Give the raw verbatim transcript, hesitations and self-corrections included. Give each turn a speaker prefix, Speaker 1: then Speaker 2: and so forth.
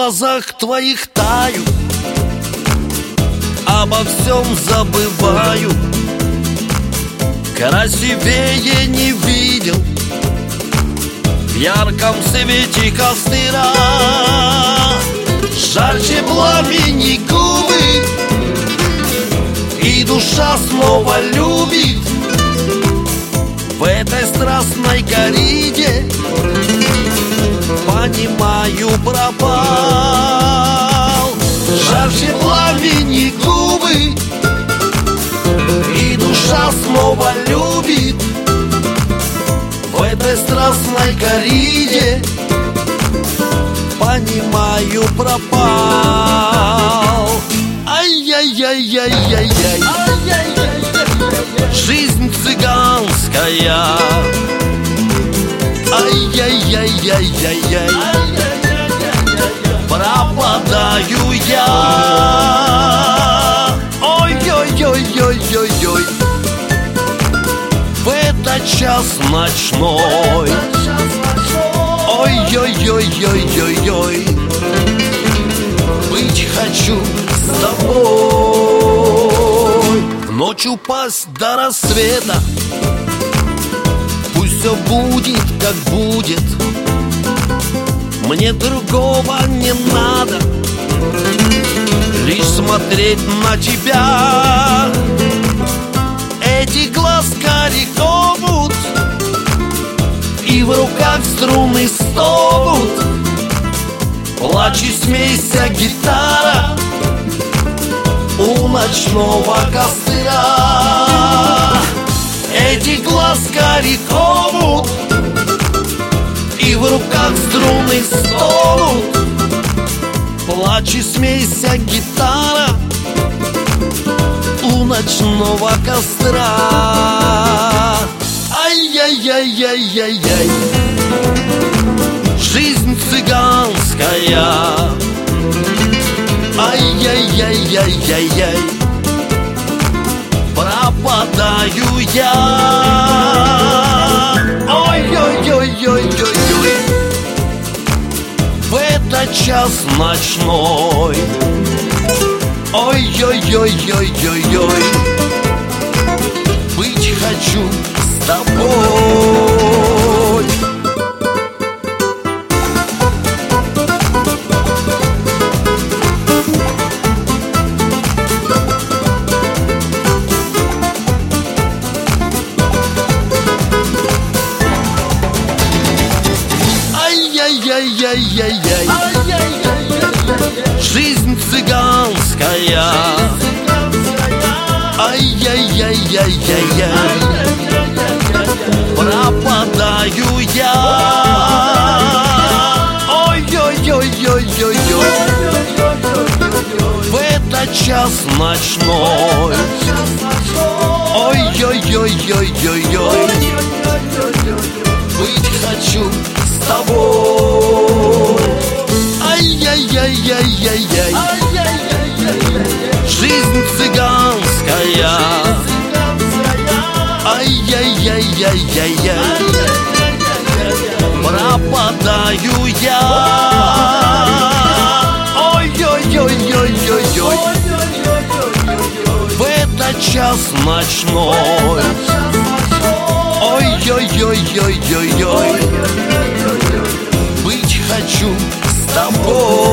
Speaker 1: глазах твоих таю, обо всем забываю. Красивее не видел в ярком свете костра. Жарче пламени губы, и душа снова любит. В этой страстной кориде понимаю, пропал. Жарче пламени губы, и душа снова любит. В этой страстной кориде понимаю, пропал. Ай-яй-яй-яй-яй-яй, жизнь цыганская. Ай-яй-яй-яй-яй-яй, пропадаю я. Ой-ой-ой-ой-ой-ой, в этот час ночной. Ой-ой-ой-ой-ой-ой, быть хочу с тобой. В ночь упасть до рассвета, пусть все будет, как будет. Мне другого не надо, лишь смотреть на тебя. Эти глаз карих омут, и в руках струны стонут. Плачь и смейся, гитара, у ночного костра. Эти глаз карих омут, и в руках струны стонут. Плачь и смейся, гитара, у ночного костра. Ай-яй-яй-яй-яй-яй, жизнь цыганская. Ай-яй-яй-яй-яй-яй, пропадаю я. Ой-ой-ой-ой-ой-ой, в этот час ночной. Ой-ой-ой-ой-ой-ой, быть хочу с тобой. Ай-яй-яй-яй-яй, жизнь цыганская. Ай-яй-яй-яй-яй-яй, пропадаю я. Ой-ой-ой-ой-ой-ой, в этот час ночной. Ой-ой-ой-ой-ой-ой, быть хочу с тобой. Ай-яй-яй-яй-яй-яй, жизнь цыганская. Ай-яй-яй-яй-яй-яй, пропадаю я. Ой-ой-ой-ой-ой-ой, в этот час ночной. Ой-ой-ой-ой-ой-ой, быть хочу с тобой.